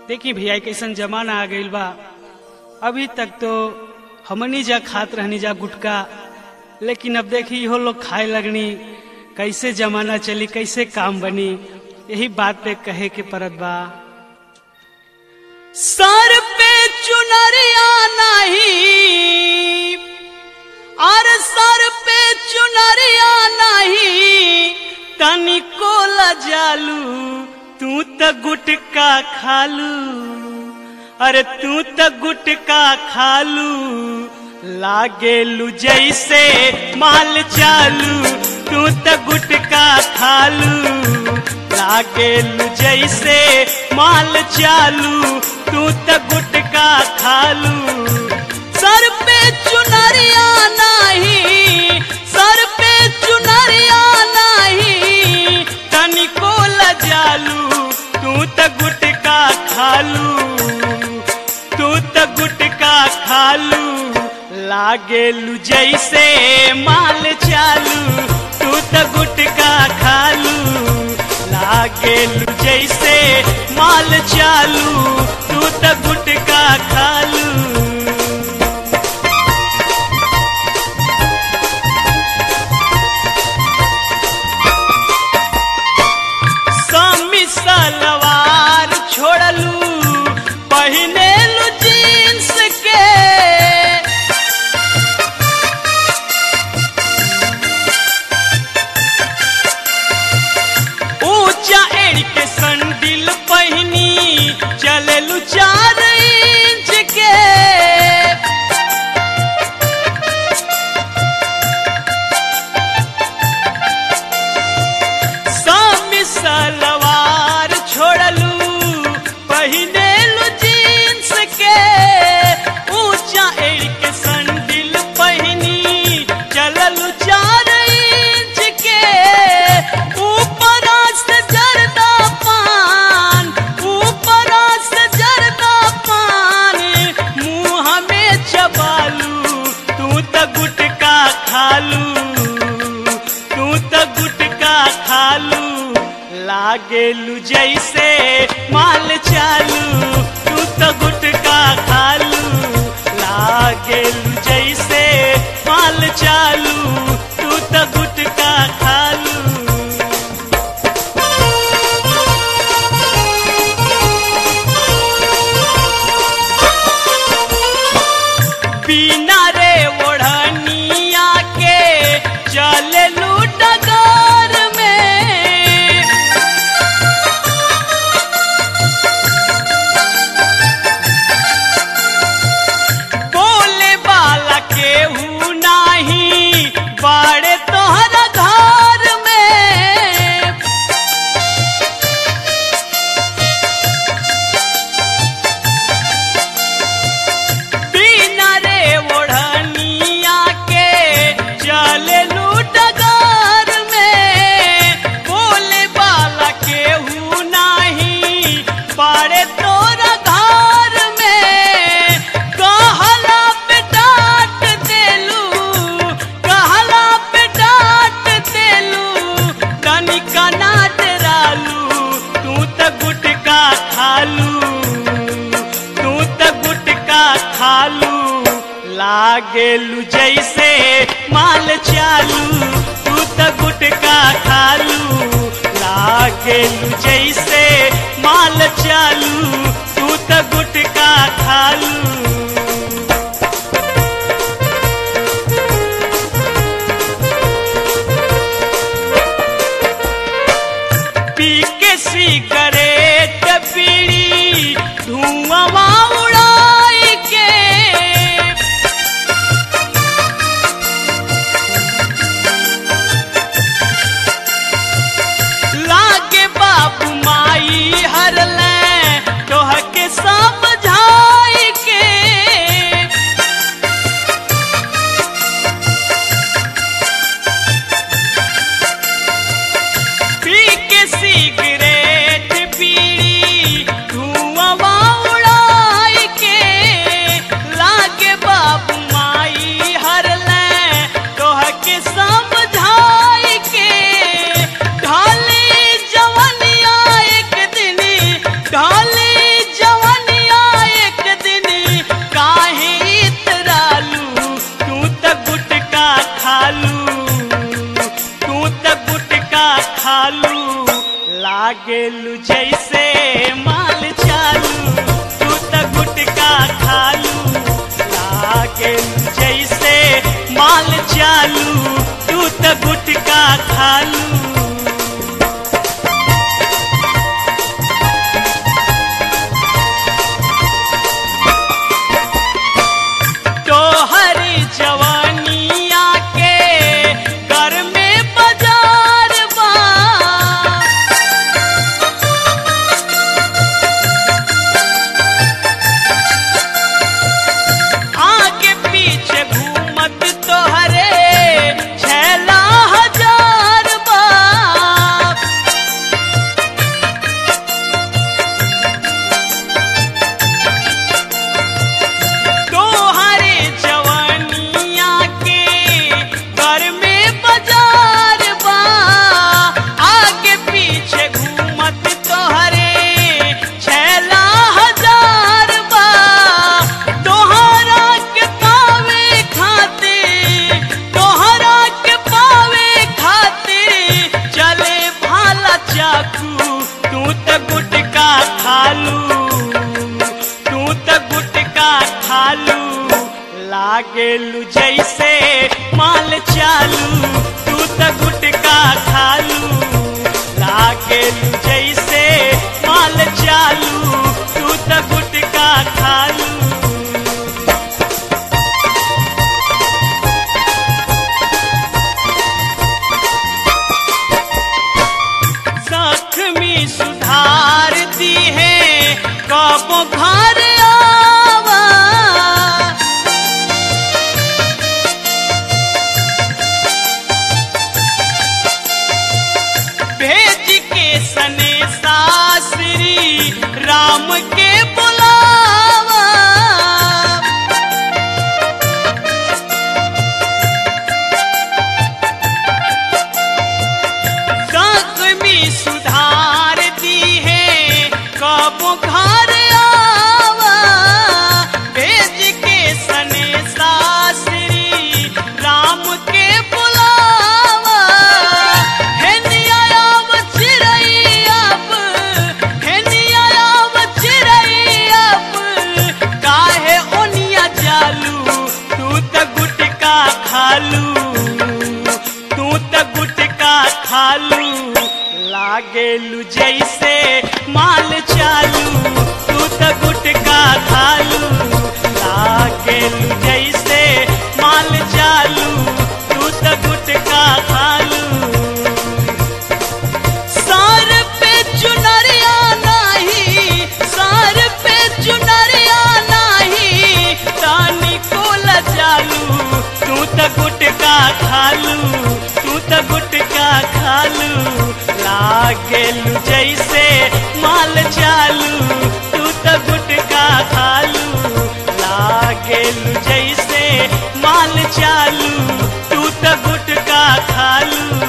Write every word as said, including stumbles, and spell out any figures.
देखी भैया कैसन जमाना आ गइल बा। अभी तक तो हमनी जा खात रहनी जा गुटका, लेकिन अब देखी इहो लोग खाए लगनी। कैसे जमाना चली, कैसे काम बनी, यही बात पे कहे के परत बा। सर पे चुनरिया नहीं, और सर पे चुनरिया नहीं, तनिको लजालू, तू त गुटका खालू। अरे तू त गुटका खालू, लागेलू जैसे माल चालू। तू त गुटका खालू, लागेलू जैसे माल चालू। तू त गुटका खालू। सर पे चुनरिया नहीं, सर पे चुनरिया नहीं, तनिको लजालू, तू त गुटका खालू। तू त गुटका खालू, लागेलू जैसे माल चालू। तू त गुटका खालू, लागेलू जैसे माल चालू। तू त गुटका खालू। सलवार छोड़लू, पहिनेलू जींस के। ऊंचा एड़ी के संडिल पहिनी, चलेलू चार इंच के। सामी सलवार छोड़लू, पहिनेलू जींस के। ऊंचा एड़ी के संडिल पहिनी, चललू चार इंच के। ऊपर से जरदा पान, ऊपर से जरदा पान, मुंह में चबालू। तू त गुटका खालू, तू त गुटका खालू, लागेलू जैसे माल चालू। तू त गुटका खालू, लागेलू जैसे माल चालू। तू त गुटका खालू। बिना रे ओढ़निया के चलेलू डगर में। बोले वाला केहू नाही, बाड़े तोहरा घर में। बिना रे ओढ़निया के चलेलू डगर में। बोले वाला केहू नाही, बाड़े तोरा घर में। कहला पे डांट देलू, कहला पे डांट देलू, तनिका ना डरालू। तू त गुटका खालू, तू त गुटका खालू, लागेलू जैसे माल चालू। तू त गुटका खालू, लागेलू जैसे माल चालू। तू त गुटका खालू। पी के सिगरेट बीड़ी, धुआं उड़ाई के। लागे बाबू माई हरले, लागेलू जैसे माल चालू तू त गुटका खालू लागेलू जैसे माल चालू तू त गुटका खालू लागेलू जैसे माल चालू तू त गुटका खालू लागेलू जैसे माल चालू तू त गुटका खालू जख्मी सुधार दी है कबो घर राम के बुलावा जख्मी सुधार दी है कब घर आवा भेज के सने सासरी राम के बुलावा है नियाव चिरैया खालू लागेलू जैसे माल चालू तू त गुटका खालू लागेलू जैसे माल चालू तू त गुटका खालू सार पे चुनरिया नाही सार पे चुनरिया नाही तानी को लजालू तू त गुटका खालू तू त गुटका खालू लागेलू जैसे माल चालू तू त गुटका खालू लागेलू जैसे माल चालू तू त गुटका खालू।